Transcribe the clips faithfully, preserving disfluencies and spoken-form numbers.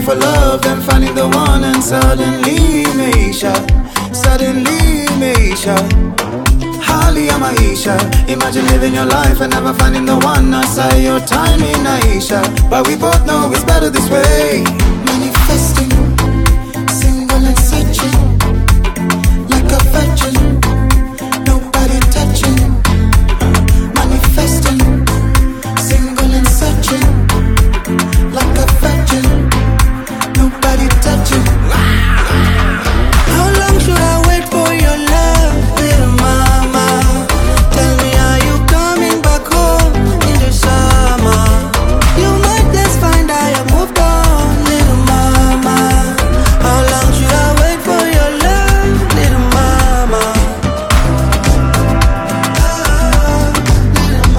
for love and finding the one, and suddenly Maisha, suddenly Maisha, hali ya maisha. Imagine living your life and never finding the one. I say your time in Aisha, but we both know it's better this way. Manifesting, single and searching, like a virgin, nobody touching. Manifesting, single and searching, like a virgin, nobody touching. How long should I wait for your love, little mama? Tell me, are you coming back home in the summer? You might just find I have moved on, little mama. How long should I wait for your love, little mama? Ah, little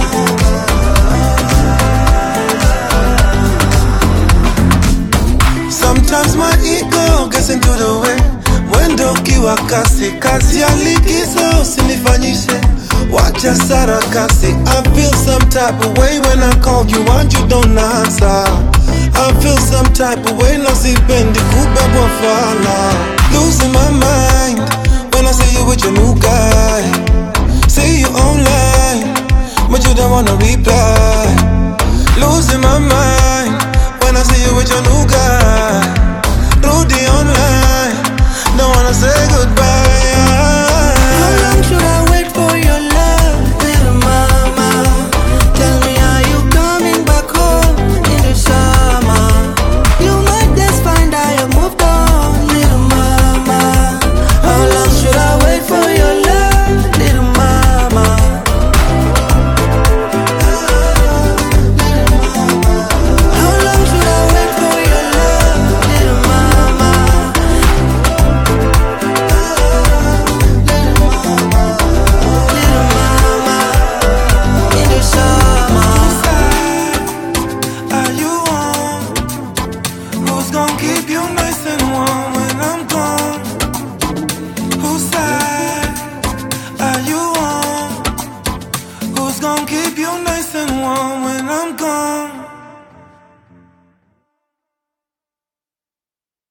mama. Sometimes my ego gets into the way. Mwendo kiwa kasi, kazi ya likizo usinifanyishe, wacha sarakasi. I feel some type of way when I call you and you don't answer. I feel some type of way na sipendi kubebwa fala. Losing my mind when I see you with your new guy. See you online, but you don't wanna reply. Losing my mind when I see you with your new guy.